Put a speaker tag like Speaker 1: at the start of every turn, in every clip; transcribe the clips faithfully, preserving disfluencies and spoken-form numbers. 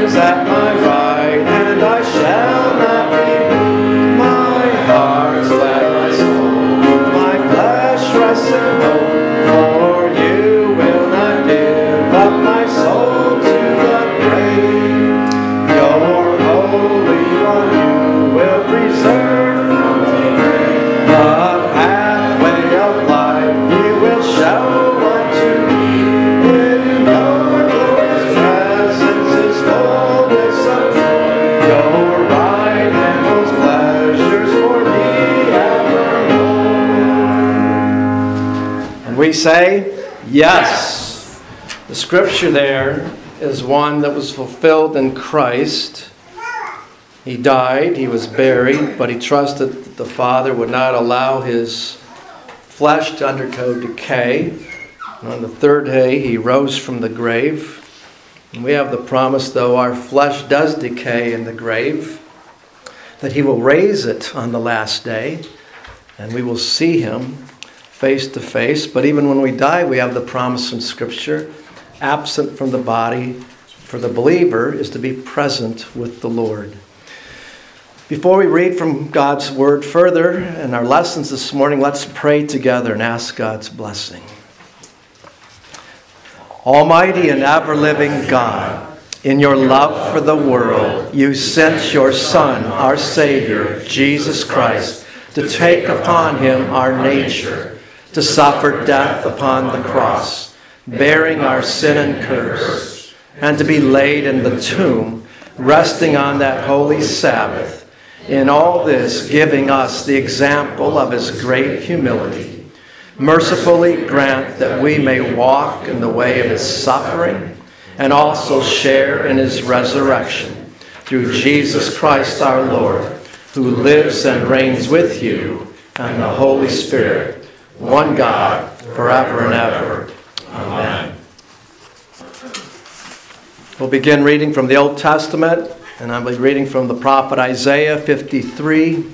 Speaker 1: is at my right, and I shall not be moved. My heart's glad, my soul, my flesh rests in hope. For you will not give up my soul to the grave. Your Holy One you will preserve from decay. The pathway of life you will show unto me. In your glorious presence is fullness of joy. Your right hand holds pleasures for me evermore. And we say, yes. The scripture there is one that was fulfilled in Christ. He died, he was buried, but he trusted that the Father would not allow his flesh to undergo decay. And on the third day, he rose from the grave. And we have the promise, though our flesh does decay in the grave, that he will raise it on the last day, and we will see him face to face. But even when we die, we have the promise in Scripture, absent from the body, for the believer is to be present with the Lord. Before we read from God's Word further in our lessons this morning, let's pray together and ask God's blessing. Almighty and ever-living God, in your love for the world, you sent your Son, our Savior, Jesus Christ, to take upon him our nature, to suffer death upon the cross, bearing our sin and curse, and to be laid in the tomb, resting on that holy Sabbath. In all this, giving us the example of his great humility. Mercifully grant that we may walk in the way of his suffering and also share in his resurrection. Through Jesus Christ our Lord, who lives and reigns with you and the Holy Spirit, one God, forever and ever. Amen. We'll begin reading from the Old Testament, and I'll be reading from the prophet Isaiah fifty-three.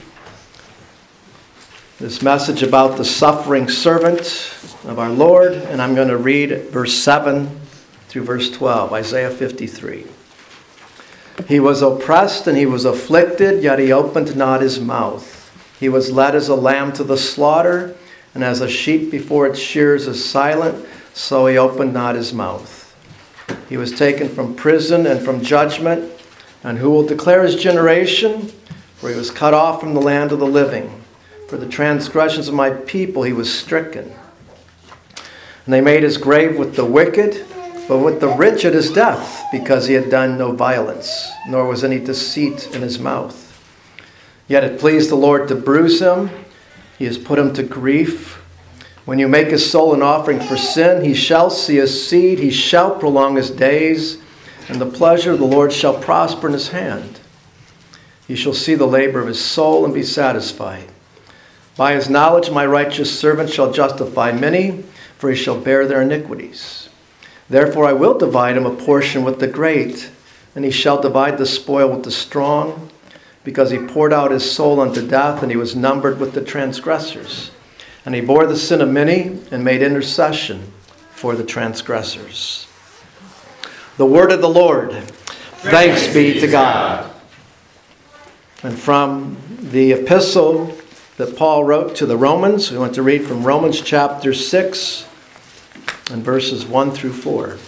Speaker 1: This message about the suffering servant of our Lord, and I'm going to read verse seven through verse twelve, Isaiah fifty-three. He was oppressed and he was afflicted, yet he opened not his mouth. He was led as a lamb to the slaughter, and as a sheep before its shears is silent, so he opened not his mouth. He was taken from prison and from judgment, and who will declare his generation? For he was cut off from the land of the living. For the transgressions of my people he was stricken. And they made his grave with the wicked, but with the rich at his death, because he had done no violence, nor was any deceit in his mouth. Yet it pleased the Lord to bruise him. He has put him to grief. When you make his soul an offering for sin, he shall see his seed, he shall prolong his days, and the pleasure of the Lord shall prosper in his hand. He shall see the labor of his soul and be satisfied. By his knowledge my righteous servant shall justify many, for he shall bear their iniquities. Therefore I will divide him a portion with the great, and he shall divide the spoil with the strong, because he poured out his soul unto death, and he was numbered with the transgressors. And he bore the sin of many, and made intercession for the transgressors. The word of the Lord. Thanks be to God. And from the epistle that Paul wrote to the Romans, we want to read from Romans chapter six and verses one through four.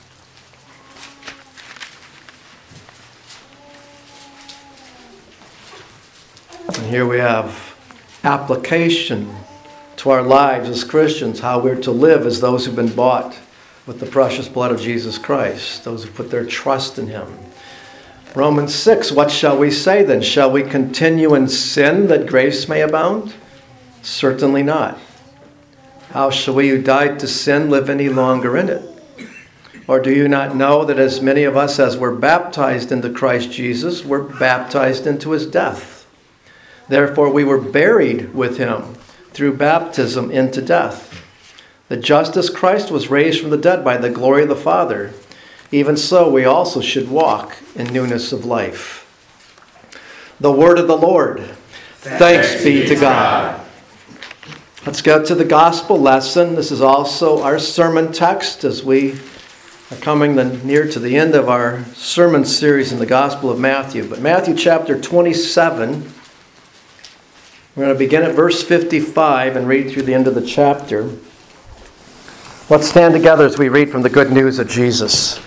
Speaker 1: And here we have application to our lives as Christians, how we're to live as those who've been bought with the precious blood of Jesus Christ, those who put their trust in him. Romans six, what shall we say then? Shall we continue in sin that grace may abound? Certainly not. How shall we who died to sin live any longer in it? Or do you not know that as many of us as were baptized into Christ Jesus were baptized into his death? Therefore we were buried with him through baptism into death, that just as Christ was raised from the dead by the glory of the Father, even so we also should walk in newness of life. The word of the Lord. Thanks, Thanks be to God. God. Let's go to the gospel lesson. This is also our sermon text as we are coming the, near to the end of our sermon series in the Gospel of Matthew. But Matthew chapter twenty-seven, we're going to begin at verse fifty-five and read through the end of the chapter. Let's stand together as we read from the good news of Jesus.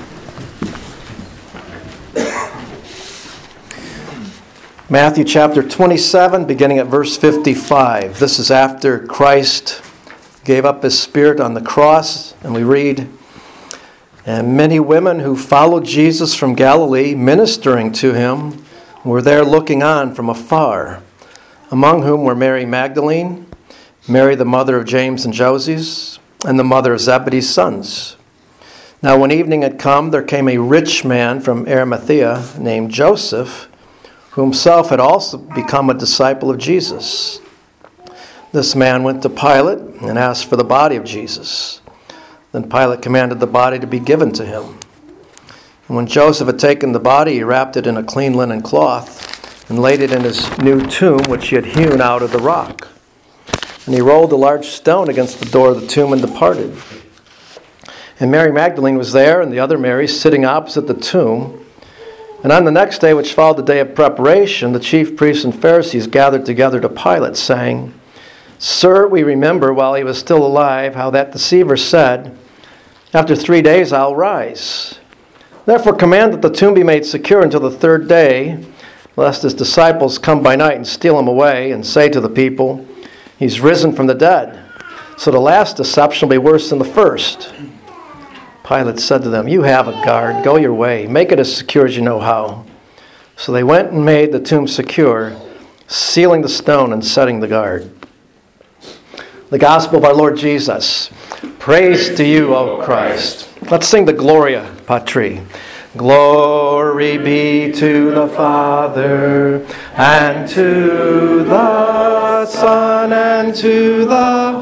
Speaker 1: Matthew chapter twenty-seven, beginning at verse fifty-five. This is after Christ gave up his spirit on the cross, and we read, "And many women who followed Jesus from Galilee, ministering to him, were there looking on from afar, among whom were Mary Magdalene, Mary the mother of James and Joses, and the mother of Zebedee's sons. Now when evening had come, there came a rich man from Arimathea named Joseph, who himself had also become a disciple of Jesus. This man went to Pilate and asked for the body of Jesus. Then Pilate commanded the body to be given to him. And when Joseph had taken the body, he wrapped it in a clean linen cloth and laid it in his new tomb, which he had hewn out of the rock. And he rolled a large stone against the door of the tomb and departed. And Mary Magdalene was there, and the other Mary sitting opposite the tomb. And on the next day, which followed the day of preparation, the chief priests and Pharisees gathered together to Pilate, saying, 'Sir, we remember while he was still alive how that deceiver said, After three days I'll rise. Therefore command that the tomb be made secure until the third day, lest his disciples come by night and steal him away, and say to the people, He's risen from the dead. So the last deception will be worse than the first.' Pilate said to them, 'You have a guard. Go your way. Make it as secure as you know how.' So they went and made the tomb secure, sealing the stone and setting the guard." The Gospel of our Lord Jesus. Praise to you, O Christ. Let's sing the Gloria Patri. Glory be to the Father, and to the Son, and to the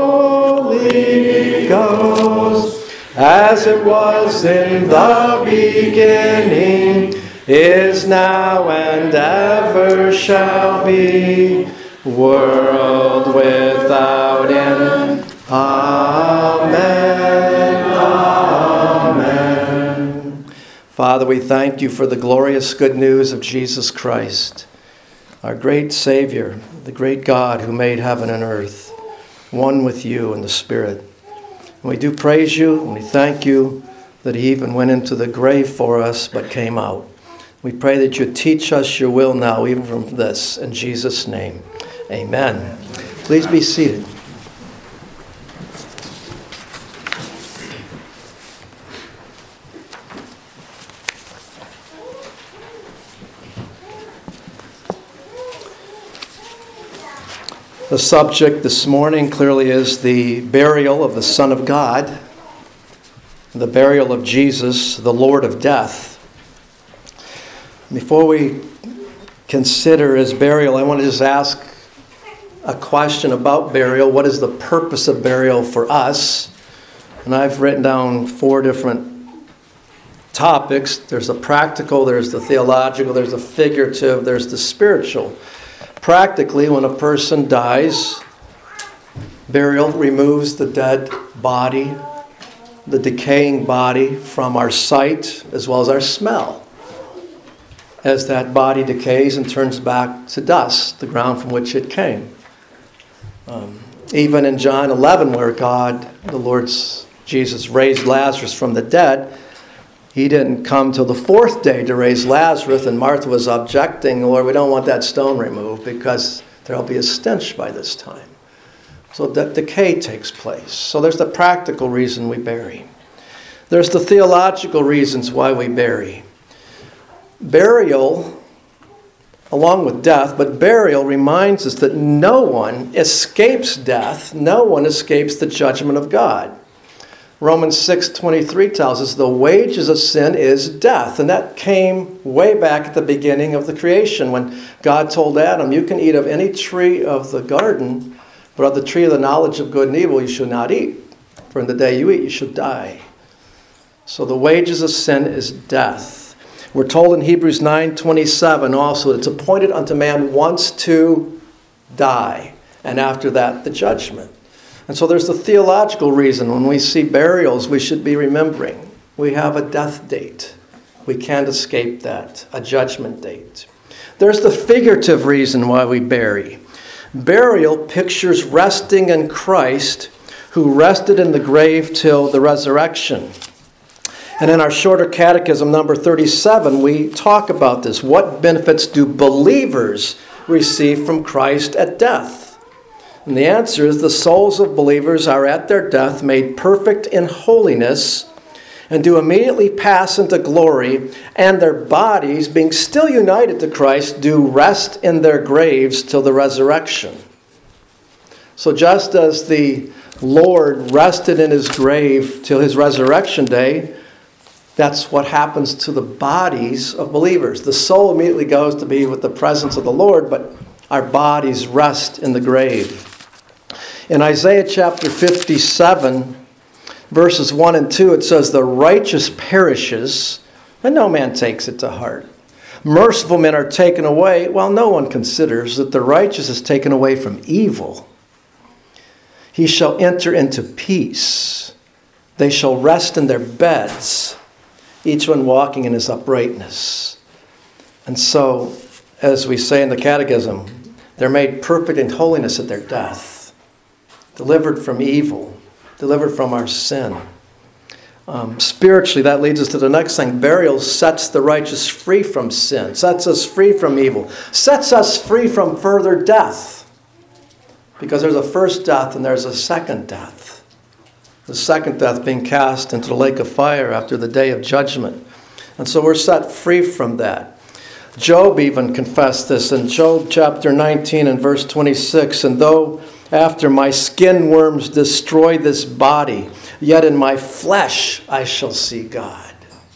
Speaker 1: Holy Ghost, as it was in the beginning, is now, and ever shall be, world without end. Amen. Amen. Father, we thank you for the glorious good news of Jesus Christ, our great Savior, the great God who made heaven and earth, one with you in the Spirit. And we do praise you, and we thank you that he even went into the grave for us, but came out. We pray that you teach us your will now, even from this. In Jesus' name, amen. Please be seated. The subject this morning clearly is the burial of the Son of God, the burial of Jesus, the Lord of death. Before we consider his burial, I want to just ask a question about burial. What is the purpose of burial for us? And I've written down four different topics. There's the practical, there's the theological, there's the figurative, there's the spiritual. Practically, when a person dies, burial removes the dead body, the decaying body from our sight as well as our smell. As that body decays and turns back to dust, the ground from which it came. Um, even in John eleven, where God, the Lord Jesus, raised Lazarus from the dead, he didn't come till the fourth day to raise Lazarus, and Martha was objecting, Lord, we don't want that stone removed because there'll be a stench by this time. So that decay takes place. So there's the practical reason we bury. There's the theological reasons why we bury. Burial, along with death, but burial reminds us that no one escapes death. No one escapes the judgment of God. Romans six twenty-three tells us the wages of sin is death. And that came way back at the beginning of the creation when God told Adam, you can eat of any tree of the garden, but of the tree of the knowledge of good and evil you should not eat. For in the day you eat, you should die. So the wages of sin is death. We're told in Hebrews nine twenty-seven also that it's appointed unto man once to die, and after that the judgment. And so there's the theological reason when we see burials we should be remembering. we have a death date. We can't escape that, a judgment date. There's the figurative reason why we bury. Burial pictures resting in Christ, who rested in the grave till the resurrection. And in our shorter catechism, number thirty-seven, we talk about this. What benefits do believers receive from Christ at death? And the answer is the souls of believers are at their death made perfect in holiness and do immediately pass into glory, and their bodies, being still united to Christ, do rest in their graves till the resurrection. So just as the Lord rested in his grave till his resurrection day, that's what happens to the bodies of believers. The soul immediately goes to be with the presence of the Lord, but our bodies rest in the grave. In Isaiah chapter fifty-seven, verses one and two, it says, "The righteous perishes, and no man takes it to heart. Merciful men are taken away, while no one considers that the righteous is taken away from evil. He shall enter into peace. They shall rest in their beds, each one walking in his uprightness." And so, as we say in the Catechism, they're made perfect in holiness at their death, delivered from evil, delivered from our sin. Um, spiritually, that leads us to the next thing. Burial sets the righteous free from sin, sets us free from evil, sets us free from further death. Because there's a first death and there's a second death. The second death being cast into the lake of fire after the day of judgment. And so we're set free from that. Job even confessed this in Job chapter nineteen and verse twenty-six. "And though after my skin worms destroy this body, yet in my flesh I shall see God."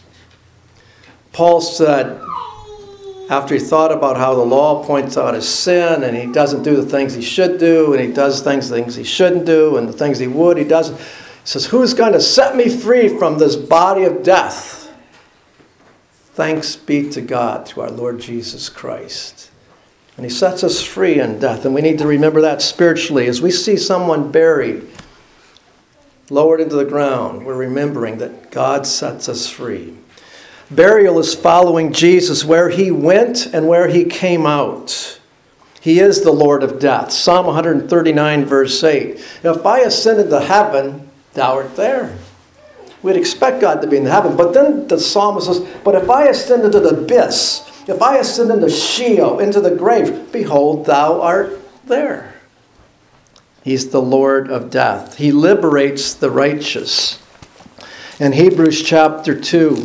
Speaker 1: Paul said, after he thought about how the law points out his sin, and he doesn't do the things he should do, and he does things, things he shouldn't do, and the things he would, he doesn't. He says, "Who's going to set me free from this body of death? Thanks be to God through our Lord Jesus Christ." And he sets us free in death. And we need to remember that spiritually. As we see someone buried, lowered into the ground, we're remembering that God sets us free. Burial is following Jesus where he went and where he came out. He is the Lord of death. Psalm one thirty-nine verse eight. "If I ascend into heaven, thou art there." We'd expect God to be in heaven. But then the psalmist says, "But if I ascend into the abyss, if I ascend into Sheol, into the grave, behold, thou art there." He's the Lord of death. He liberates the righteous. In Hebrews chapter two,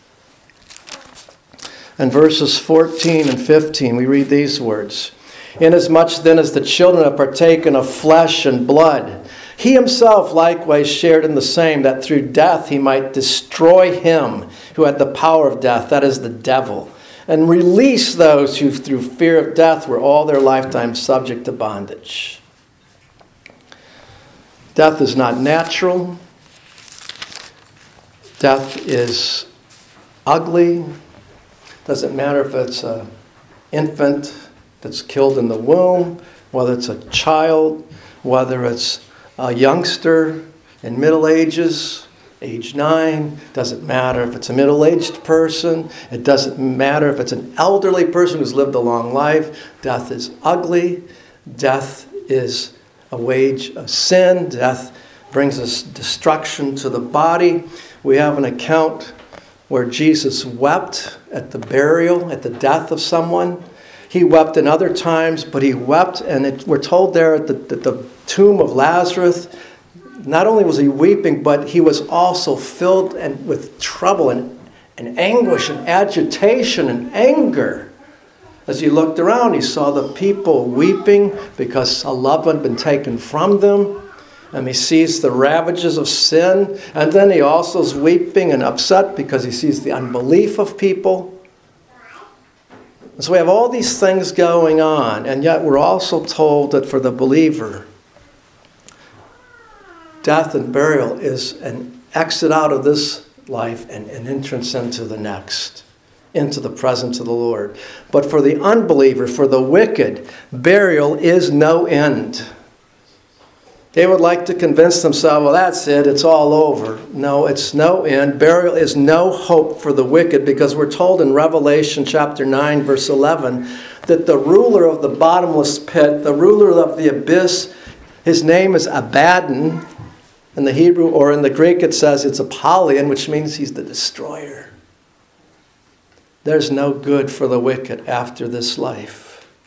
Speaker 1: and verses fourteen and fifteen, we read these words. "Inasmuch then as the children have partaken of flesh and blood, he himself likewise shared in the same, that through death he might destroy him who had the power of death, that is the devil, and release those who through fear of death were all their lifetime subject to bondage." Death is not natural. Death is ugly. Doesn't matter if it's an infant that's killed in the womb, whether it's a child, whether it's a youngster in middle ages, age nine. Doesn't matter if it's a middle-aged person. It doesn't matter if it's an elderly person who's lived a long life. Death is ugly. Death is a wage of sin. Death brings us destruction to the body. We have an account where Jesus wept at the burial, at the death of someone. He wept in other times, but he wept, and it, we're told there at the, at the tomb of Lazarus, not only was he weeping, but he was also filled and with trouble and, and anguish and agitation and anger. As he looked around, he saw the people weeping because a loved one had been taken from them. And he sees the ravages of sin. And then he also is weeping and upset because he sees the unbelief of people. And so we have all these things going on. And yet we're also told that for the believer, death and burial is an exit out of this life and an entrance into the next, into the presence of the Lord. But for the unbeliever, for the wicked, burial is no end. They would like to convince themselves, well, that's it, it's all over. No, it's no end. Burial is no hope for the wicked, because we're told in Revelation chapter nine, verse eleven, that the ruler of the bottomless pit, the ruler of the abyss, his name is Abaddon. In the Hebrew, or in the Greek, it says it's Apollyon, which means he's the destroyer. There's no good for the wicked after this life.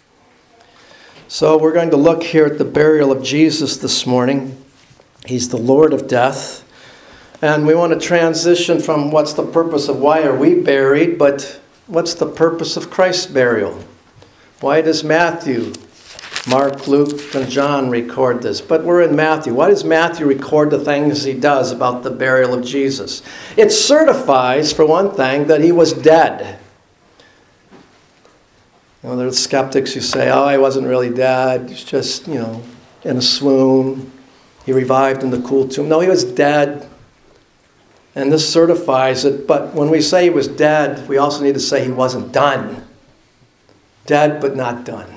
Speaker 1: So we're going to look here at the burial of Jesus this morning. He's the Lord of death. And we want to transition from what's the purpose of why are we buried, but what's the purpose of Christ's burial? Why does Matthew, Mark, Luke, and John record this? But we're in Matthew. Why does Matthew record the things he does about the burial of Jesus? It certifies, for one thing, that he was dead. You know, there's skeptics who say, oh, he wasn't really dead. He's just, you know, in a swoon. He revived in the cool tomb. No, he was dead. And this certifies it. But when we say he was dead, we also need to say he wasn't done. Dead, but not done.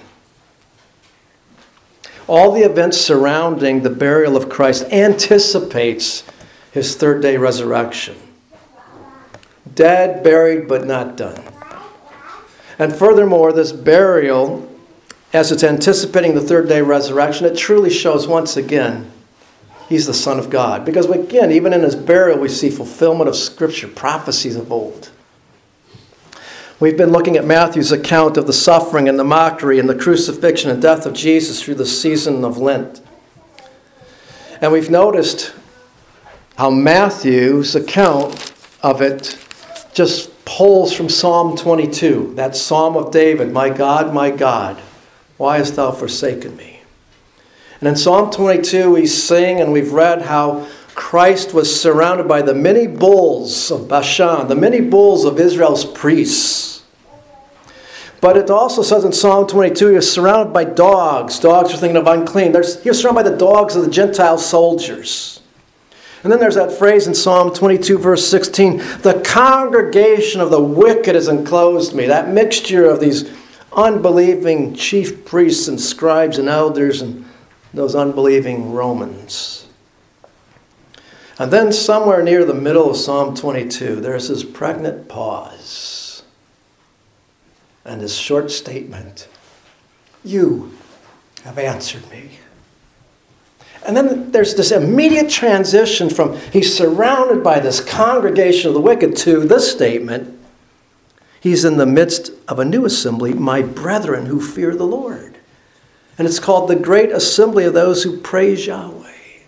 Speaker 1: All the events surrounding the burial of Christ anticipates his third day resurrection. Dead, buried, but not done. And furthermore, this burial, as it's anticipating the third day resurrection, it truly shows once again he's the Son of God. Because again, even in his burial, we see fulfillment of Scripture, prophecies of old. We've been looking at Matthew's account of the suffering and the mockery and the crucifixion and death of Jesus through the season of Lent. And we've noticed how Matthew's account of it just pulls from Psalm twenty-two, that Psalm of David, my God, my God, why hast thou forsaken me? And in Psalm twenty-two we sing and we've read how Christ was surrounded by the many bulls of Bashan, the many bulls of Israel's priests. But it also says in Psalm twenty-two he was surrounded by dogs. Dogs are thinking of unclean. There's, he was surrounded by the dogs of the Gentile soldiers. And then there's that phrase in Psalm twenty-two, verse sixteen, the congregation of the wicked has enclosed me. That mixture of these unbelieving chief priests and scribes and elders and those unbelieving Romans. And then somewhere near the middle of Psalm twenty-two, there's this pregnant pause and this short statement, you have answered me. And then there's this immediate transition from he's surrounded by this congregation of the wicked to this statement. He's in the midst of a new assembly, my brethren who fear the Lord. And it's called the great assembly of those who praise Yahweh.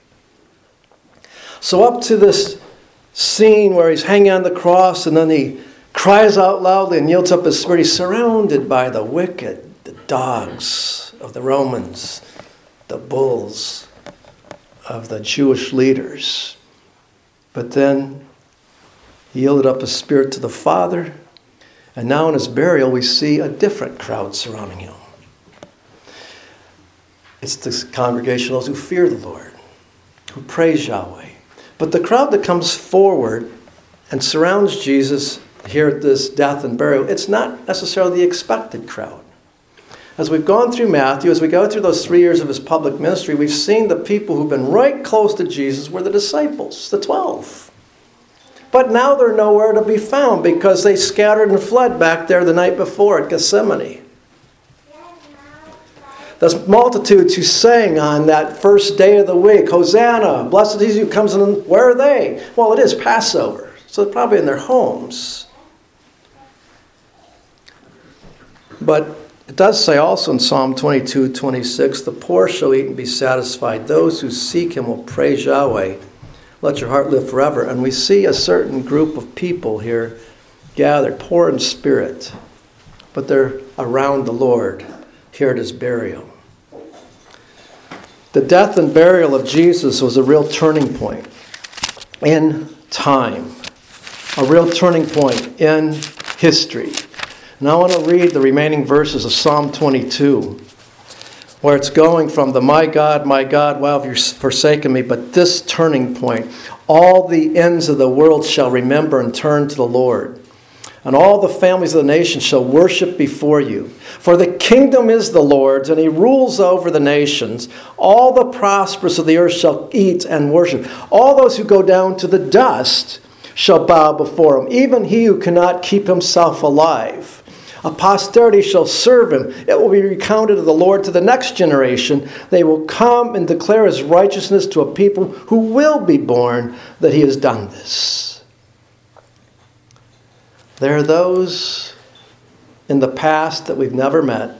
Speaker 1: So up to this scene where he's hanging on the cross and then he cries out loudly and yields up his spirit. He's surrounded by the wicked, the dogs of the Romans, the bulls of the Jewish leaders. But then he yielded up his spirit to the Father, and now in his burial we see a different crowd surrounding him. It's this congregation of those who fear the Lord, who praise Yahweh. But the crowd that comes forward and surrounds Jesus here at this death and burial, it's not necessarily the expected crowd. As we've gone through Matthew, as we go through those three years of his public ministry, we've seen the people who've been right close to Jesus were the disciples, the twelve. But now they're nowhere to be found because they scattered and fled back there the night before at Gethsemane. The multitudes who sang on that first day of the week, Hosanna, blessed is he who comes in, where are they? Well, it is Passover, so they're probably in their homes. But it does say also in Psalm twenty-two, twenty-six, the poor shall eat and be satisfied. Those who seek him will praise Yahweh. Let your heart live forever. And we see a certain group of people here gathered, poor in spirit, but they're around the Lord here at his burial. The death and burial of Jesus was a real turning point in time, a real turning point in history. And I want to read the remaining verses of Psalm twenty-two, where it's going from the my God, my God, why have you forsaken me? But this turning point, all the ends of the world shall remember and turn to the Lord. and all the families of the nations shall worship before you. For the kingdom is the Lord's, and he rules over the nations. All the prosperous of the earth shall eat and worship. All those who go down to the dust shall bow before him, even he who cannot keep himself alive. A posterity shall serve him. It will be recounted of the Lord to the next generation. They will come and declare his righteousness to a people who will be born, that he has done this. There are those in the past that we've never met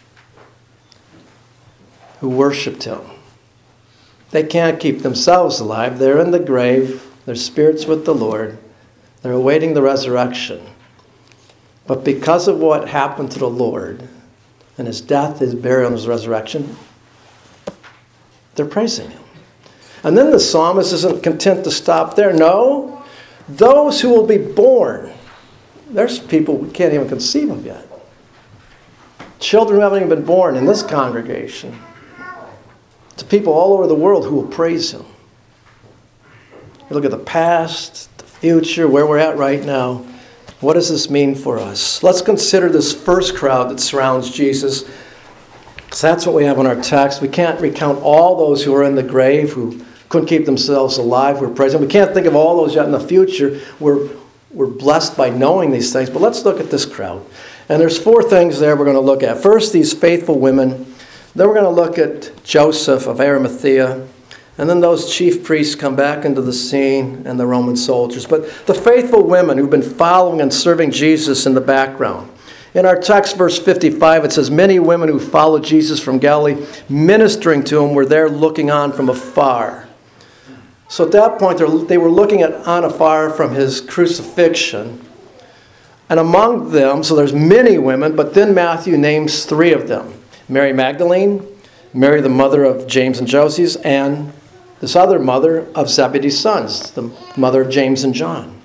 Speaker 1: who worshipped him. They can't keep themselves alive. They're in the grave. Their spirits with the Lord. They're awaiting the resurrection. But because of what happened to the Lord and his death, his burial, and his resurrection, they're praising him. And then the psalmist isn't content to stop there. No, those who will be born. There's people we can't even conceive of yet. Children who haven't even been born in this congregation. To people all over the world who will praise him. You look at the past, the future, where we're at right now. What does this mean for us? Let's consider this first crowd that surrounds Jesus. Because that's what we have in our text. We can't recount all those who are in the grave, who couldn't keep themselves alive, who are praising. We can't think of all those yet in the future. We're, we're blessed by knowing these things. But let's look at this crowd. And there's four things there we're going to look at. First, these faithful women. Then we're going to look at Joseph of Arimathea. And then those chief priests come back into the scene, and the Roman soldiers. But the faithful women who've been following and serving Jesus in the background. In our text, verse fifty-five, it says, many women who followed Jesus from Galilee, ministering to him, were there looking on from afar. So at that point, they were looking at on afar from his crucifixion. And among them, so there's many women, but then Matthew names three of them. Mary Magdalene, Mary the mother of James and Joses, and this other mother of Zebedee's sons, the mother of James and John.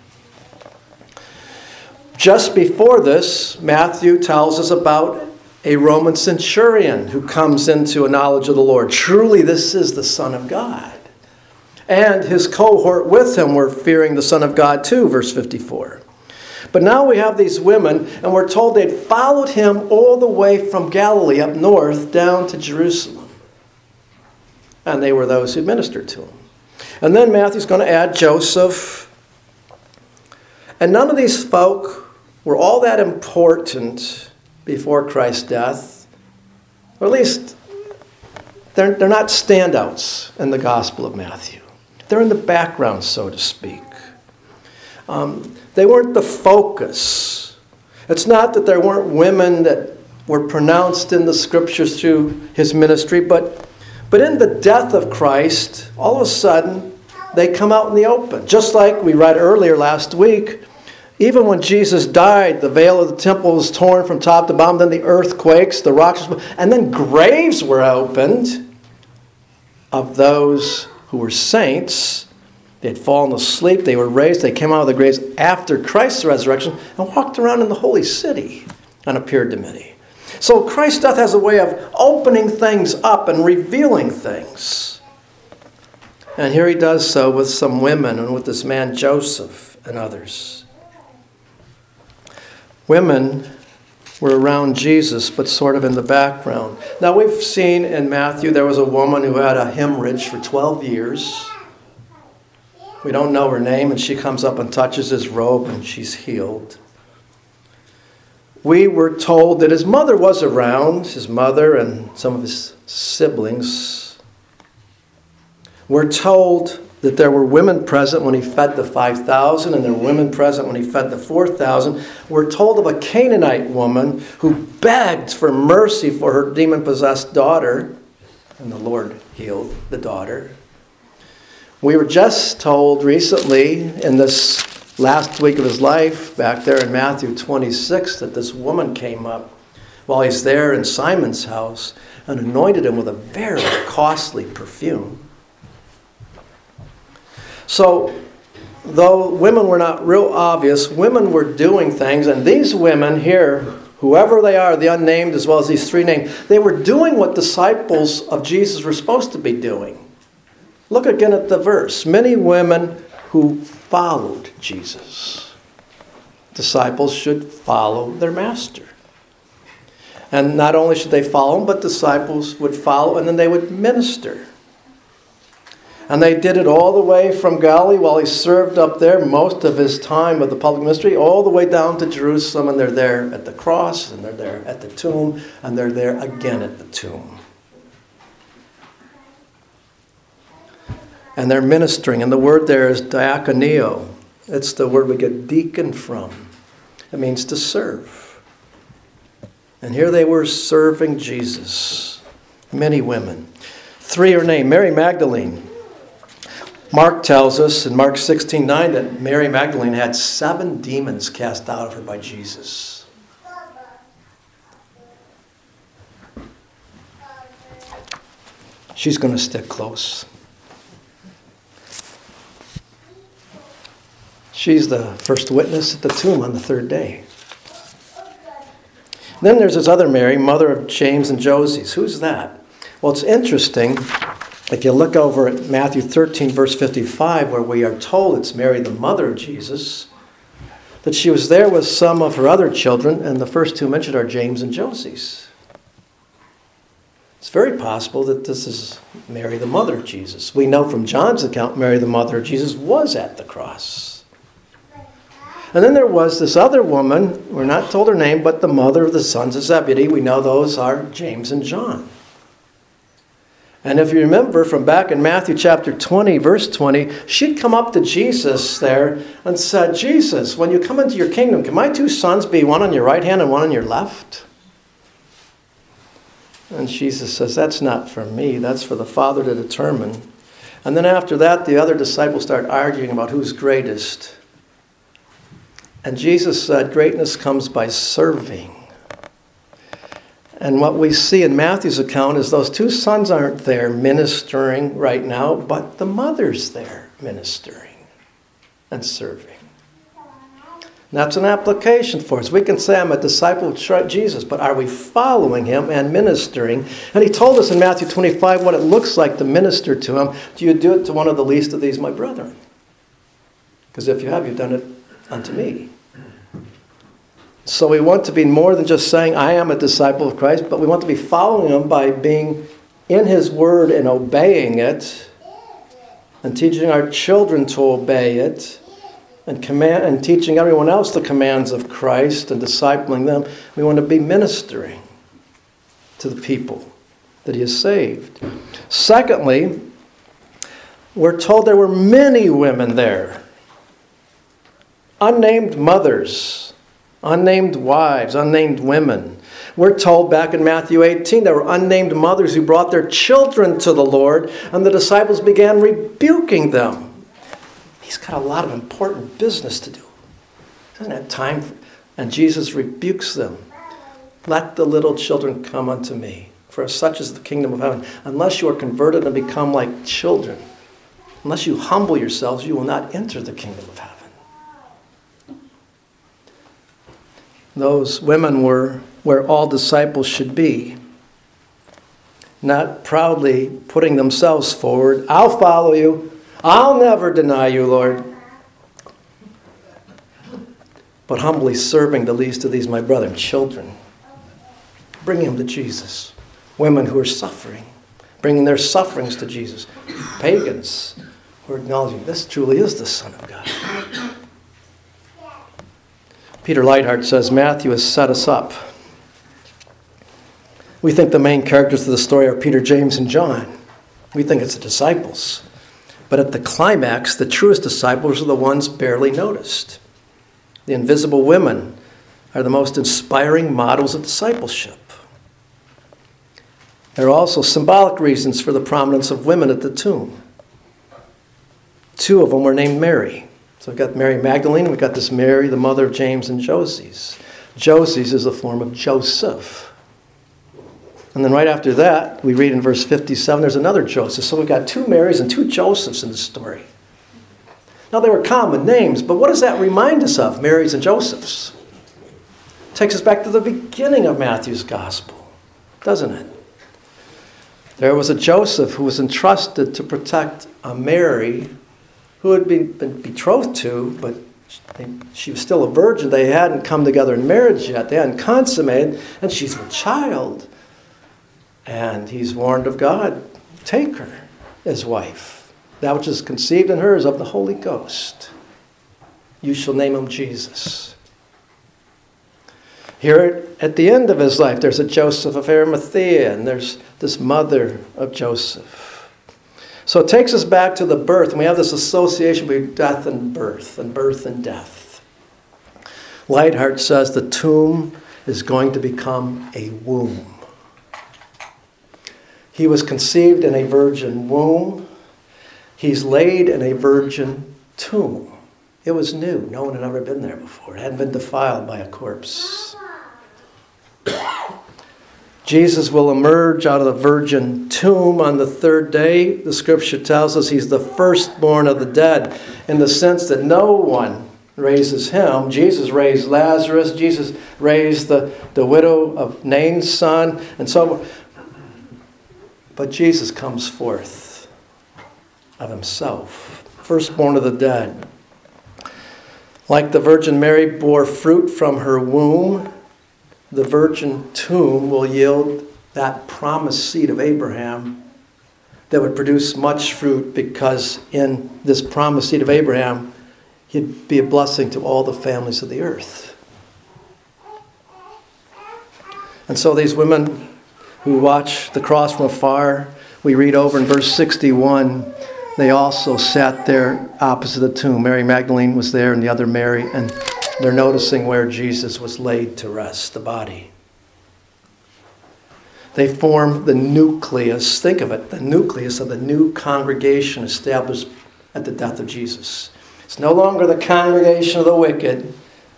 Speaker 1: Just before this, Matthew tells us about a Roman centurion who comes into a knowledge of the Lord. Truly, this is the Son of God. And his cohort with him were fearing the Son of God too, verse fifty-four. But now we have these women, and we're told they'd followed him all the way from Galilee up north down to Jerusalem. And they were those who ministered to him. And then Matthew's going to add Joseph. And none of these folk were all that important before Christ's death. Or at least they're, they're not standouts in the Gospel of Matthew. They're in the background, so to speak. Um, they weren't the focus. It's not that there weren't women that were pronounced in the Scriptures through his ministry, but But in the death of Christ, all of a sudden, they come out in the open. Just like we read earlier last week, even when Jesus died, the veil of the temple was torn from top to bottom, then the earth quakes, the rocks, and then graves were opened of those who were saints. They had fallen asleep, they were raised, they came out of the graves after Christ's resurrection and walked around in the holy city and appeared to many. So Christ's death has a way of opening things up and revealing things. And here he does so with some women and with this man Joseph and others. Women were around Jesus, but sort of in the background. Now we've seen in Matthew there was a woman who had a hemorrhage for twelve years. We don't know her name, and she comes up and touches his robe and she's healed. We were told that his mother was around, his mother and some of his siblings. We're told that there were women present when he fed the five thousand, and there were women present when he fed the four thousand. We're told of a Canaanite woman who begged for mercy for her demon-possessed daughter, and the Lord healed the daughter. We were just told recently in this last week of his life, back there in Matthew twenty-six, that this woman came up while he's there in Simon's house and anointed him with a very costly perfume. So, though women were not real obvious, women were doing things, and these women here, whoever they are, the unnamed as well as these three named, they were doing what disciples of Jesus were supposed to be doing. Look again at the verse. Many women who followed Jesus. disciples should follow their master. And not only should they follow him, but disciples would follow, and then they would minister. And they did it all the way from Galilee while he served up there most of his time of the public ministry, all the way down to Jerusalem, and they're there at the cross, and they're there at the tomb, and they're there again at the tomb. And they're ministering, and the word there is diakoneo. It's the word we get deacon from. It means to serve. And here they were serving Jesus. Many women. Three are named. Mary Magdalene. Mark tells us in Mark sixteen nine that Mary Magdalene had seven demons cast out of her by Jesus. She's going to stick close. She's the first witness at the tomb on the third day. Then there's this other Mary, mother of James and Joses. Who's that? Well, it's interesting. If you look over at Matthew thirteen, verse fifty-five, where we are told it's Mary, the mother of Jesus, that she was there with some of her other children, and the first two mentioned are James and Joses. It's very possible that this is Mary, the mother of Jesus. We know from John's account, Mary, the mother of Jesus, was at the cross. And then there was this other woman, we're not told her name, but the mother of the sons of Zebedee. We know those are James and John. And if you remember from back in Matthew chapter twenty, verse twenty, she'd come up to Jesus there and said, Jesus, when you come into your kingdom, can my two sons be one on your right hand and one on your left? And Jesus says, that's not for me. That's for the Father to determine. And then after that, the other disciples start arguing about who's greatest. And Jesus said, greatness comes by serving. And what we see in Matthew's account is those two sons aren't there ministering right now, but the mother's there ministering and serving. And that's an application for us. We can say I'm a disciple of Jesus, but are we following him and ministering? And he told us in Matthew twenty-five what it looks like to minister to him. Do you do it to one of the least of these, my brethren? Because if you have, you've done it unto me. So we want to be more than just saying, I am a disciple of Christ, but we want to be following him by being in his word and obeying it, and teaching our children to obey it, and command and teaching everyone else the commands of Christ and discipling them. We want to be ministering to the people that he has saved. Secondly, we're told there were many women there. Unnamed mothers. Unnamed wives, unnamed women. We're told back in Matthew eighteen there were unnamed mothers who brought their children to the Lord, and the disciples began rebuking them. He's got a lot of important business to do. He doesn't have time for, and Jesus rebukes them. Let the little children come unto me, for such is the kingdom of heaven. Unless you are converted and become like children, unless you humble yourselves, you will not enter the kingdom of heaven. Those women were where all disciples should be. Not proudly putting themselves forward. I'll follow you. I'll never deny you, Lord. But humbly serving the least of these, my brethren, children. Bringing them to Jesus. Women who are suffering. Bringing their sufferings to Jesus. Pagans who are acknowledging this truly is the Son of God. Peter Leithart says, Matthew has set us up. We think the main characters of the story are Peter, James, and John. We think it's the disciples. But at the climax, the truest disciples are the ones barely noticed. The invisible women are the most inspiring models of discipleship. There are also symbolic reasons for the prominence of women at the tomb. Two of them were named Mary. So we've got Mary Magdalene, we've got this Mary, the mother of James and Joses. Joses is a form of Joseph. And then right after that, we read in verse fifty-seven, there's another Joseph. So we've got two Marys and two Josephs in the story. Now they were common names, but what does that remind us of, Marys and Josephs? It takes us back to the beginning of Matthew's gospel, doesn't it? There was a Joseph who was entrusted to protect a Mary who had been, been betrothed to, but She was still a virgin. They hadn't come together in marriage yet. They hadn't consummated, and she's with child. And he's warned of God, take her as wife. That which is conceived in her is of the Holy Ghost. You shall name him Jesus. Here at the end of his life, there's a Joseph of Arimathea, and there's this mother of Joseph. So it takes us back to the birth, and we have this association between death and birth, and birth and death. Lightheart says the tomb is going to become a womb. He was conceived in a virgin womb. He's laid in a virgin tomb. It was new. No one had ever been there before. It hadn't been defiled by a corpse. Jesus will emerge out of the virgin tomb on the third day. The scripture tells us he's the firstborn of the dead, in the sense that no one raises him. Jesus raised Lazarus. Jesus raised the, the widow of Nain's son, and so forth. But Jesus comes forth of himself, firstborn of the dead. Like the Virgin Mary bore fruit from her womb, the virgin tomb will yield that promised seed of Abraham that would produce much fruit, because in this promised seed of Abraham, he'd be a blessing to all the families of the earth. And so these women who watch the cross from afar, we read over in verse sixty-one, they also sat there opposite the tomb. Mary Magdalene was there and the other Mary, and they're noticing where Jesus was laid to rest, the body. They form the nucleus, think of it, the nucleus of the new congregation established at the death of Jesus. It's no longer the congregation of the wicked.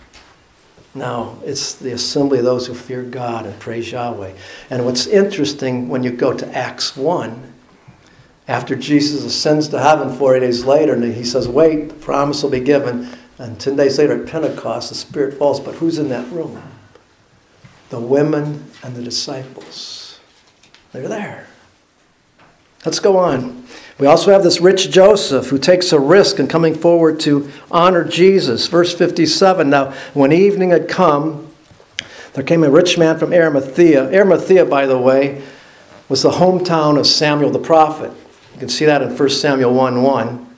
Speaker 1: No, it's the assembly of those who fear God and praise Yahweh. And what's interesting, when you go to Acts one, after Jesus ascends to heaven forty days later, and he says, wait, the promise will be given. And ten days later at Pentecost, the Spirit falls. But who's in that room? The women and the disciples. They're there. Let's go on. We also have this rich Joseph who takes a risk in coming forward to honor Jesus. Verse fifty-seven, now when evening had come, there came a rich man from Arimathea. Arimathea, by the way, was the hometown of Samuel the prophet. You can see that in First Samuel one one.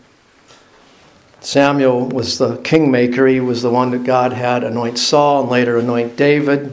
Speaker 1: Samuel was the kingmaker. He was the one that God had anoint Saul and later anoint David.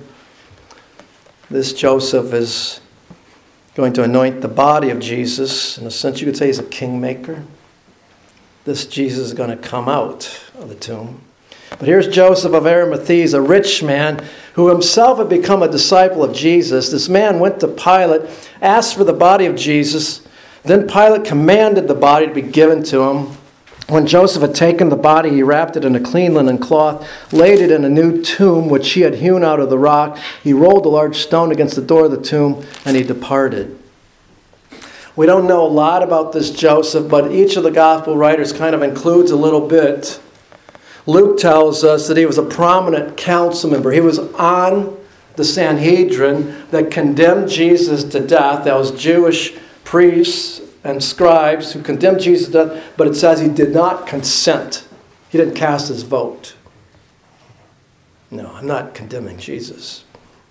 Speaker 1: This Joseph is going to anoint the body of Jesus. In a sense, you could say he's a kingmaker. This Jesus is going to come out of the tomb. But here's Joseph of Arimathea. He's a rich man who himself had become a disciple of Jesus. This man went to Pilate, asked for the body of Jesus. Then Pilate commanded the body to be given to him. When Joseph had taken the body, he wrapped it in a clean linen cloth, laid it in a new tomb which he had hewn out of the rock. He rolled a large stone against the door of the tomb, and he departed. We don't know a lot about this Joseph, but each of the gospel writers kind of includes a little bit. Luke tells us that he was a prominent council member. He was on the Sanhedrin that condemned Jesus to death. That was Jewish priests and scribes who condemned Jesus to death, but it says he did not consent. He didn't cast his vote. No, I'm not condemning Jesus.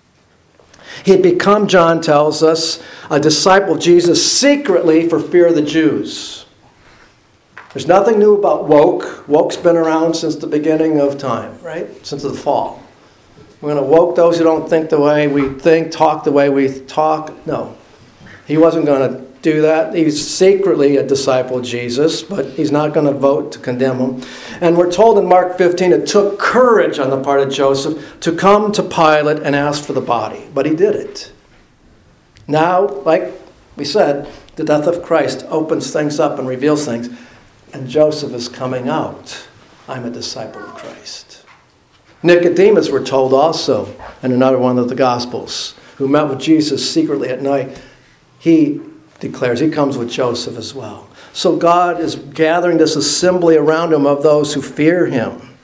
Speaker 1: He had become, John tells us, a disciple of Jesus secretly for fear of the Jews. There's nothing new about woke. Woke's been around since the beginning of time, right? Since the fall. We're going to woke those who don't think the way we think, talk the way we talk. No. He wasn't going to do that. He's secretly a disciple of Jesus, but he's not going to vote to condemn him. And we're told in Mark fifteen, it took courage on the part of Joseph to come to Pilate and ask for the body. But he did it. Now, like we said, the death of Christ opens things up and reveals things. And Joseph is coming out. I'm a disciple of Christ. Nicodemus, we're told also, in another one of the Gospels, who met with Jesus secretly at night, he declares he comes with Joseph as well. So God is gathering this assembly around him of those who fear him.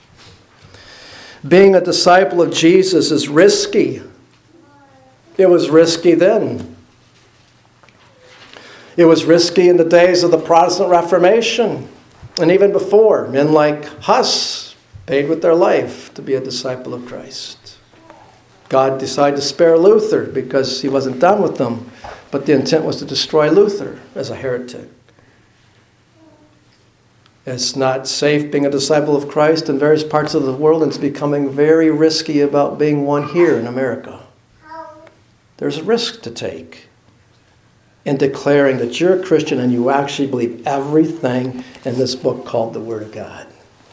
Speaker 1: Being a disciple of Jesus is risky. It was risky then. It was risky in the days of the Protestant Reformation. And even before, men like Huss paid with their life to be a disciple of Christ. God decided to spare Luther because he wasn't done with them, but the intent was to destroy Luther as a heretic. It's not safe being a disciple of Christ in various parts of the world, and it's becoming very risky about being one here in America. There's a risk to take in declaring that you're a Christian and you actually believe everything in this book called the Word of God.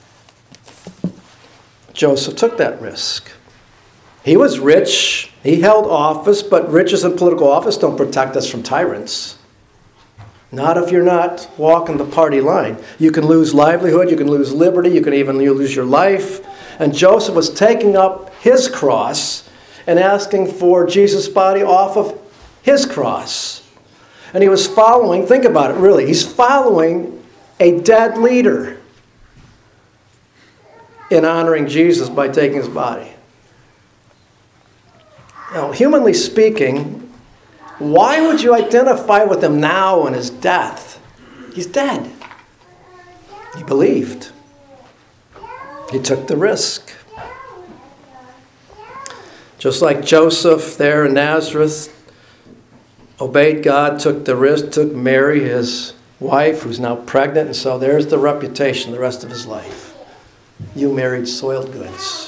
Speaker 1: Joseph took that risk. He was rich. He held office, but riches and political office don't protect us from tyrants. Not if you're not walking the party line. You can lose livelihood, you can lose liberty, you can even lose your life. And Joseph was taking up his cross and asking for Jesus' body off of his cross. And he was following, think about it really, he's following a dead leader in honoring Jesus by taking his body. Now, humanly speaking, why would you identify with him now in his death? He's dead. He believed. He took the risk. Just like Joseph there in Nazareth obeyed God, took the risk, took Mary, his wife, who's now pregnant, and so there's the reputation the rest of his life. You married soiled goods.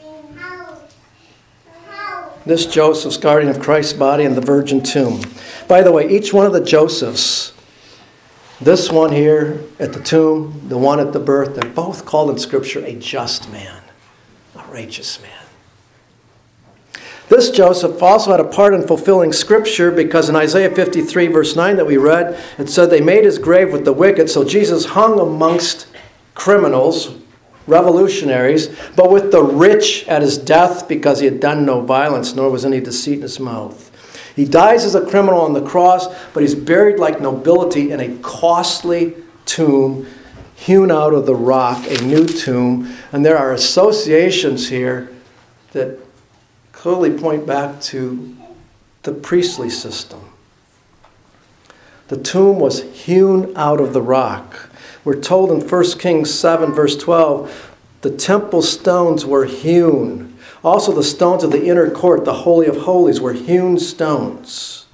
Speaker 1: This Joseph's guardian of Christ's body in the virgin tomb. By the way, each one of the Josephs, this one here at the tomb, the one at the birth, they're both called in Scripture a just man, a righteous man. This Joseph also had a part in fulfilling Scripture because in Isaiah fifty-three, verse nine that we read, it said they made his grave with the wicked. So Jesus hung amongst criminals, revolutionaries, but with the rich at his death because he had done no violence, nor was any deceit in his mouth. He dies as a criminal on the cross, but he's buried like nobility in a costly tomb hewn out of the rock, a new tomb. And there are associations here that clearly point back to the priestly system. The tomb was hewn out of the rock. We're told in First Kings seven, verse twelve, the temple stones were hewn. Also the stones of the inner court, the Holy of Holies, were hewn stones.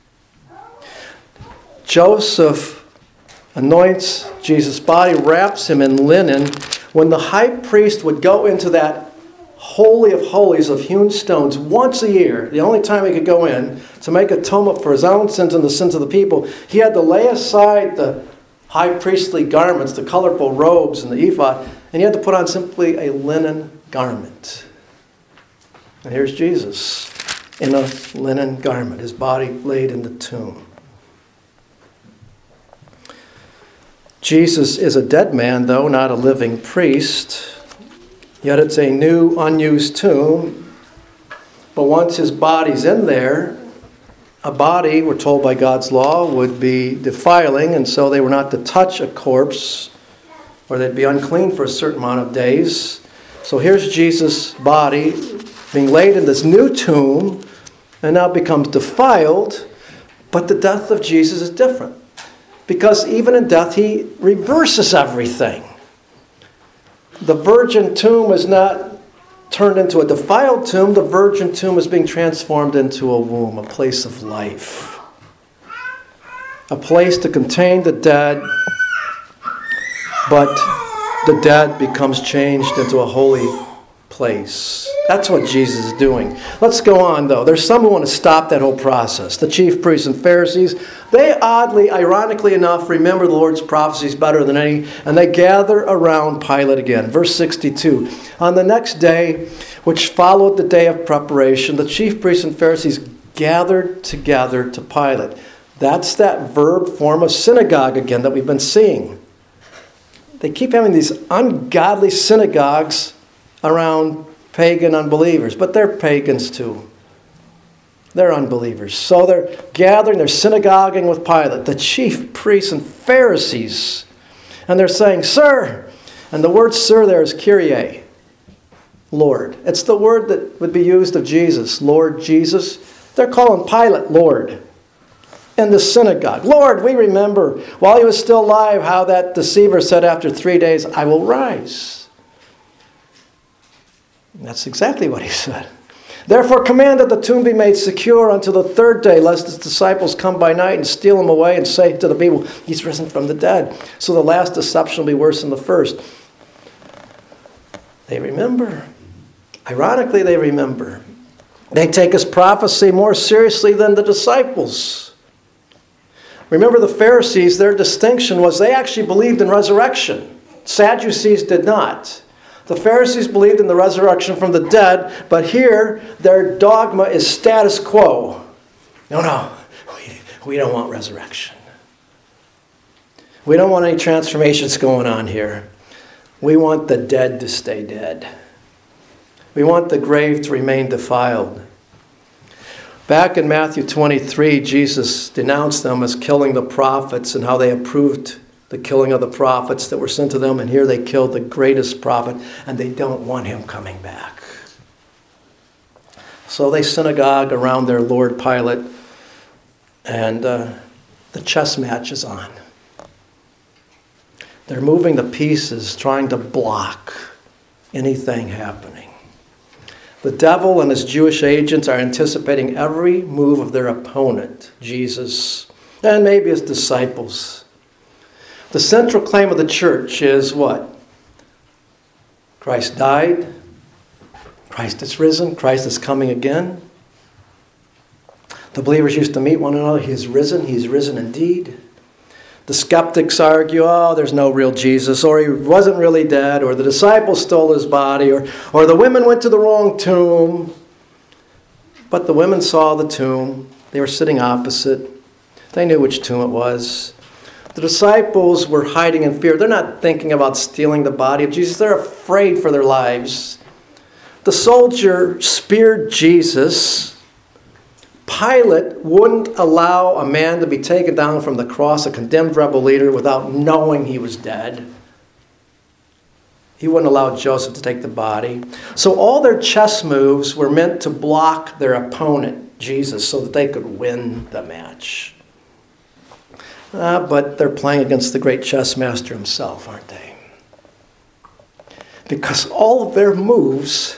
Speaker 1: Joseph anoints Jesus' body, wraps him in linen. When the high priest would go into that Holy of Holies of hewn stones once a year, the only time he could go in, to make atonement for his own sins and the sins of the people, he had to lay aside the high priestly garments, the colorful robes and the ephod, and he had to put on simply a linen garment. And here's Jesus in a linen garment, his body laid in the tomb. Jesus is a dead man, though, not a living priest. Yet it's a new, unused tomb. But once his body's in there, a body, we're told by God's law, would be defiling, and so they were not to touch a corpse, or they'd be unclean for a certain amount of days. So here's Jesus' body being laid in this new tomb, and now becomes defiled, but the death of Jesus is different. Because even in death, he reverses everything. The virgin tomb is not turned into a defiled tomb. The virgin tomb is being transformed into a womb, a place of life. A place to contain the dead, but the dead becomes changed into a holy place. That's what Jesus is doing. Let's go on, though. There's some who want to stop that whole process. The chief priests and Pharisees, they oddly, ironically enough, remember the Lord's prophecies better than any, and they gather around Pilate again. Verse sixty-two. On the next day, which followed the day of preparation, the chief priests and Pharisees gathered together to Pilate. That's that verb form of synagogue again that we've been seeing. They keep having these ungodly synagogues around pagan unbelievers, but they're pagans too. They're unbelievers. So they're gathering, they're synagoguing with Pilate, the chief priests and Pharisees. And they're saying, Sir, and the word sir there is Kyrie, Lord. It's the word that would be used of Jesus, Lord Jesus. They're calling Pilate Lord in the synagogue. Lord, we remember while he was still alive how that deceiver said after three days, I will rise. And that's exactly what he said. Therefore command that the tomb be made secure until the third day, lest his disciples come by night and steal him away and say to the people, he's risen from the dead. So the last deception will be worse than the first. They remember. Ironically, they remember. They take his prophecy more seriously than the disciples. Remember the Pharisees, their distinction was they actually believed in resurrection. Sadducees did not. The Pharisees believed in the resurrection from the dead, but here their dogma is status quo. No, no, we, we don't want resurrection. We don't want any transformations going on here. We want the dead to stay dead. We want the grave to remain defiled. Back in Matthew twenty-three, Jesus denounced them as killing the prophets and how they approved the killing of the prophets that were sent to them. And here they killed the greatest prophet, and they don't want him coming back. So they synagogue around their Lord Pilate, and uh, the chess match is on. They're moving the pieces, trying to block anything happening. The devil and his Jewish agents are anticipating every move of their opponent, Jesus, and maybe his disciples. The central claim of the church is what? Christ died. Christ is risen. Christ is coming again. The believers used to meet one another. He is risen. He is risen indeed. The skeptics argue, oh, there's no real Jesus, or he wasn't really dead, or the disciples stole his body, or, or the women went to the wrong tomb. But the women saw the tomb. They were sitting opposite. They knew which tomb it was. The disciples were hiding in fear. They're not thinking about stealing the body of Jesus. They're afraid for their lives. The soldier speared Jesus. Pilate wouldn't allow a man to be taken down from the cross, a condemned rebel leader, without knowing he was dead. He wouldn't allow Joseph to take the body. So all their chess moves were meant to block their opponent, Jesus, so that they could win the match. Uh, but they're playing against the great chess master himself, aren't they? Because all of their moves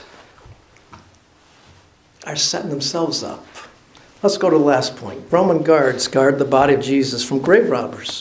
Speaker 1: are setting themselves up. Let's go to the last point. Roman guards guard the body of Jesus from grave robbers.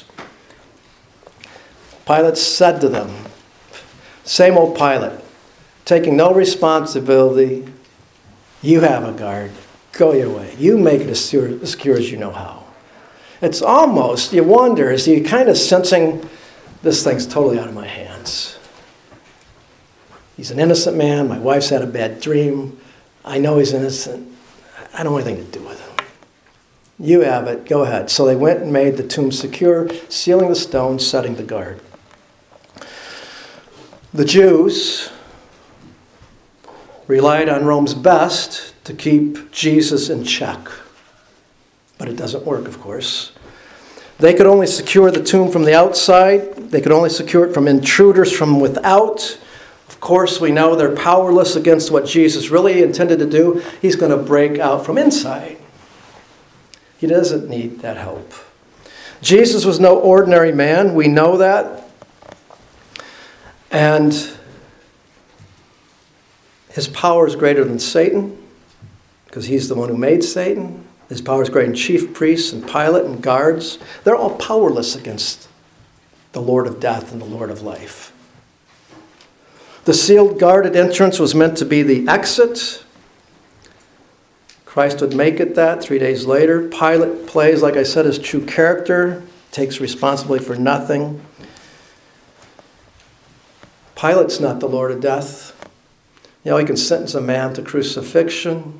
Speaker 1: Pilate said to them, same old Pilate, taking no responsibility, you have a guard. Go your way. You make it as secure, as secure as you know how. It's almost, you wonder, is he kind of sensing this thing's totally out of my hands? He's an innocent man. My wife's had a bad dream. I know he's innocent. I don't want anything to do with him. You have it. Go ahead. So they went and made the tomb secure, sealing the stone, setting the guard. The Jews relied on Rome's best to keep Jesus in check. But it doesn't work, of course. They could only secure the tomb from the outside. They could only secure it from intruders from without. Of course, we know they're powerless against what Jesus really intended to do. He's going to break out from inside. He doesn't need that help. Jesus was no ordinary man. We know that. And his power is greater than Satan, because he's the one who made Satan. His power is greater than chief priests and Pilate and guards. They're all powerless against the Lord of death and the Lord of life. The sealed guarded entrance was meant to be the exit. Christ would make it that three days later. Pilate plays, like I said, his true character, takes responsibility for nothing. Pilate's not the Lord of death. You know, he can sentence a man to crucifixion.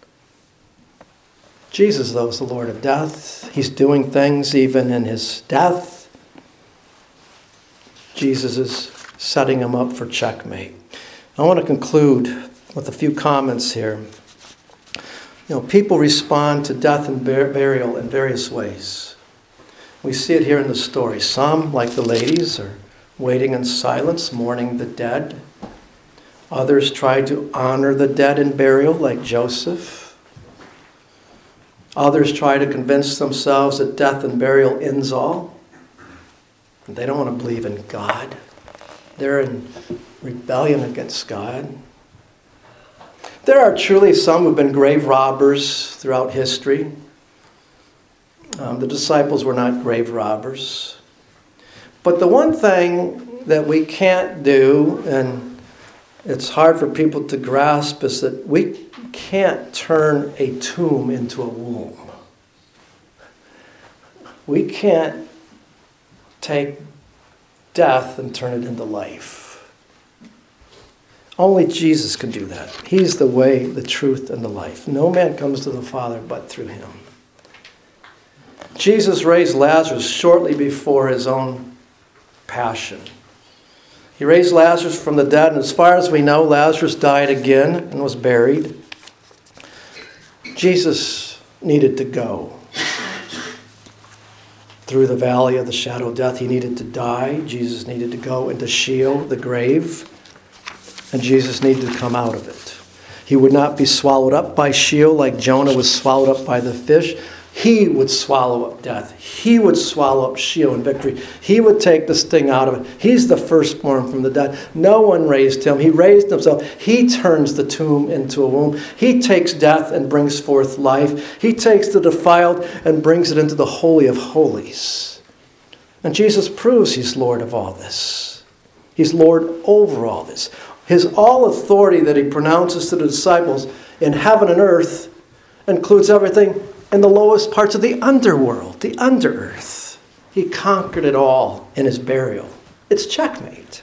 Speaker 1: Jesus, though, is the Lord of death. He's doing things even in his death. Jesus is setting him up for checkmate. I want to conclude with a few comments here. You know, people respond to death and bur- burial in various ways. We see it here in the story. Some, like the ladies, are waiting in silence, mourning the dead. Others try to honor the dead in burial, like Joseph. Others try to convince themselves that death and burial ends all. They don't want to believe in God. They're in rebellion against God. There are truly some who've been grave robbers throughout history. Um, the disciples were not grave robbers. But the one thing that we can't do, and it's hard for people to grasp, is that we can't turn a tomb into a womb. We can't take death and turn it into life. Only Jesus can do that. He's the way, the truth, and the life. No man comes to the Father but through him. Jesus raised Lazarus shortly before his own passion. He raised Lazarus from the dead, and as far as we know, Lazarus died again and was buried. Jesus needed to go through the valley of the shadow of death. He needed to die. Jesus needed to go into Sheol, the grave. And Jesus needed to come out of it. He would not be swallowed up by Sheol like Jonah was swallowed up by the fish. He would swallow up death. He would swallow up Sheol in victory. He would take the sting out of it. He's the firstborn from the dead. No one raised him. He raised himself. He turns the tomb into a womb. He takes death and brings forth life. He takes the defiled and brings it into the holy of holies. And Jesus proves he's Lord of all this. He's Lord over all this. His all authority that he pronounces to the disciples in heaven and earth includes everything in the lowest parts of the underworld, the under-earth. He conquered it all in his burial. It's checkmate.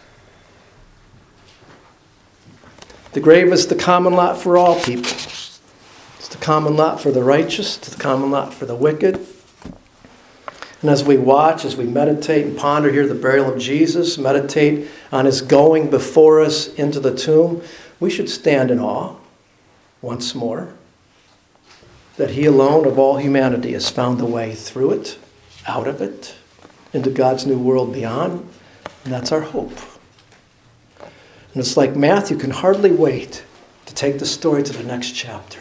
Speaker 1: The grave is the common lot for all people. It's the common lot for the righteous, it's the common lot for the wicked. And as we watch, as we meditate and ponder here the burial of Jesus, meditate on his going before us into the tomb, we should stand in awe once more that he alone of all humanity has found the way through it, out of it, into God's new world beyond. And that's our hope. And it's like Matthew can hardly wait to take the story to the next chapter.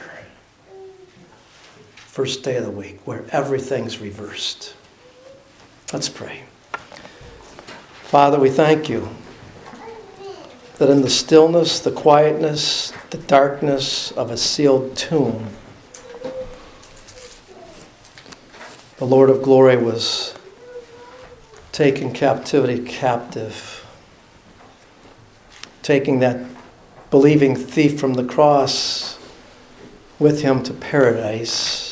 Speaker 1: First day of the week, where everything's reversed. Let's pray. Father, we thank you that in the stillness, the quietness, the darkness of a sealed tomb, the Lord of glory was taking captivity captive, taking that believing thief from the cross with him to paradise,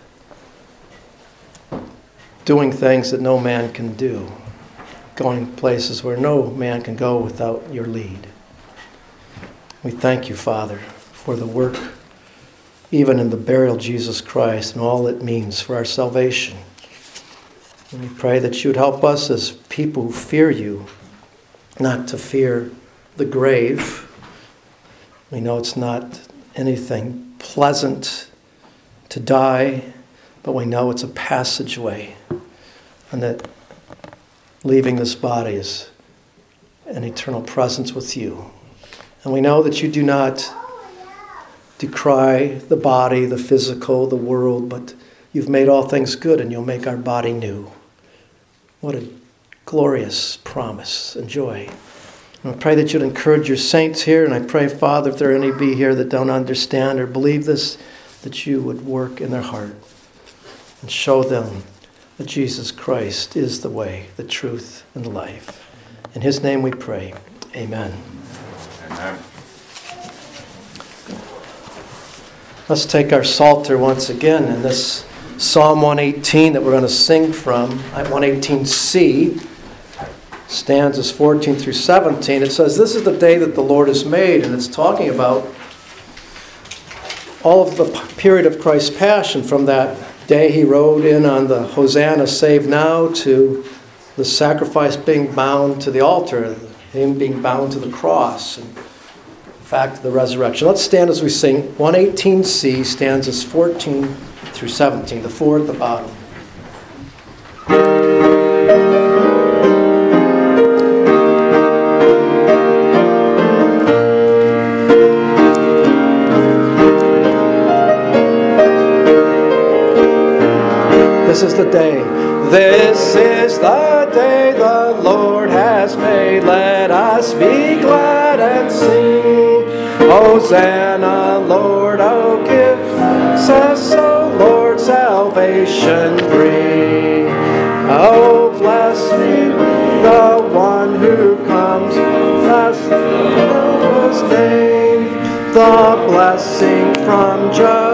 Speaker 1: doing things that no man can do, going places where no man can go without your lead. We thank you, Father, for the work, even in the burial of Jesus Christ and all it means for our salvation. And we pray that you would help us as people who fear you, not to fear the grave. We know it's not anything pleasant to die, but we know it's a passageway, and that leaving this body is an eternal presence with you. And we know that you do not decry the body, the physical, the world, but you've made all things good and you'll make our body new. What a glorious promise and joy. And I pray that you'd encourage your saints here, and I pray, Father, if there are any be here that don't understand or believe this, that you would work in their heart and show them that Jesus Christ is the way, the truth, and the life. In his name we pray. Amen.
Speaker 2: Amen.
Speaker 1: Let's take our Psalter once again in this Psalm one eighteen that we're going to sing from, one eighteen C, stanzas fourteen through seventeen. It says, "This is the day that the Lord has made," and it's talking about all of the period of Christ's passion, from that day he rode in on the Hosanna, save now, to the sacrifice being bound to the altar, him being bound to the cross, and in fact the resurrection. Let's stand as we sing one eighteen C, stanzas fourteen through seventeen, the four at the bottom. This is the day. This is the day the Lord has made. Let us be glad and sing. Hosanna, Lord, oh give us, O Lord, salvation bring. Oh, bless me, the one who comes, bless His name, the blessing from Jehovah.